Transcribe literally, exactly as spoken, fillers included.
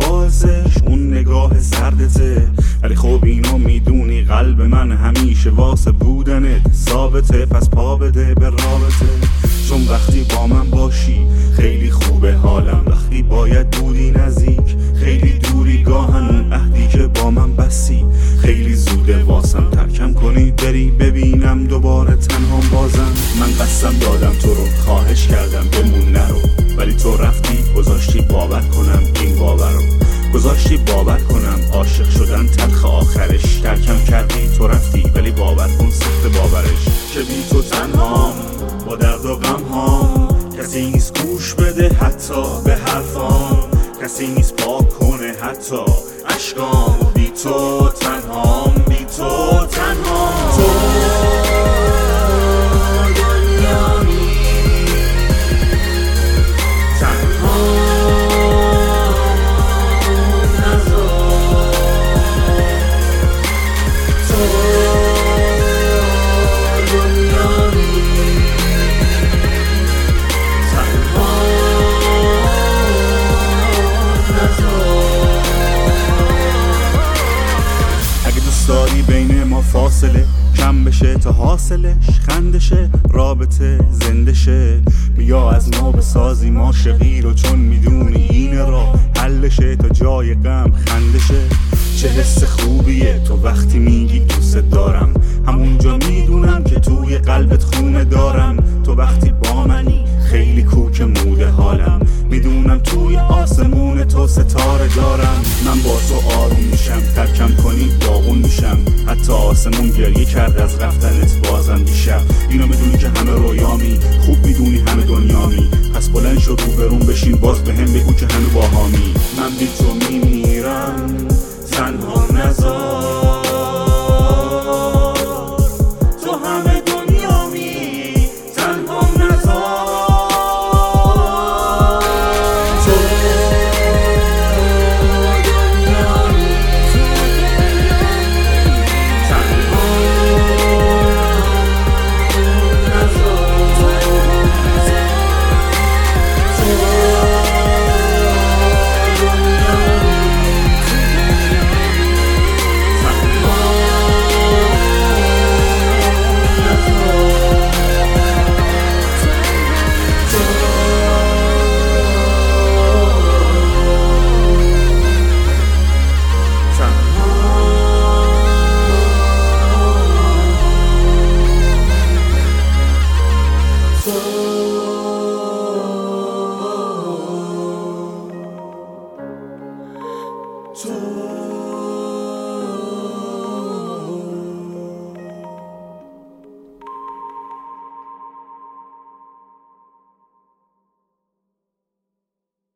باعثش اون نگاه سردته، ولی خب اینو میدونی قلب من همیشه واسه بودنت ثابته. پس پا بده به رابطه، چون وقتی با من باشی خیلی خوبه حالم. وقتی باید بودی نزدیک، خیلی دوری گاهن اون عهدی که با من بستی. خیلی زوده واسم ترکم کنی بری ببینم دوباره تنها بازم. من قسم دادم تو رو، خواهش کردم بمون نرو، ولی تو رفتی گذاشتی باور کنم این باور رو. گذاشتی باور کنم عاشق شدن تلخ آخرش. ترکم کردی تو رفتی، ولی باور کن سخت باورش. که بی تو تنهام با درد و غم هام، کسی نیست گوش بده حتی به حرفام، کسی نیست پاک کنه حتی اشکام. بی تو تنهام، بی تو تنهام. تو دنیامی تنها نذار. تو دنیامی تنها نذار. اگه دوست داری بین ما فاصله کم بشه تا حاصلش خندشه، رابطه زنده شه، بیا از ما بسازی ما شقی رو، چون میدونی این راه حلشه تا جای غم خندشه. چه حس خوبیه تو وقتی میگی دوست دارم، همونجا میدونم که توی قلبت خونه دارم. تو وقتی با منی خیلی کوک موده حالم، میدونم توی آسمون تو ستاره دارم. من با تو آروم میشم، ترکم کنی داغون میشم، حتی آسمون گریه کرد از رفتنت بازم دیشب. اینو میدونی که همه رویامی، خوب میدونی همه دنیامی، پس بلند شو رو برون بشین باز به هم بگو که همه باهامی. من بی تو میمیرم تنها نذار. تو همه دنیامی تنها نذار. تو دنیامی تنها نذار. تو So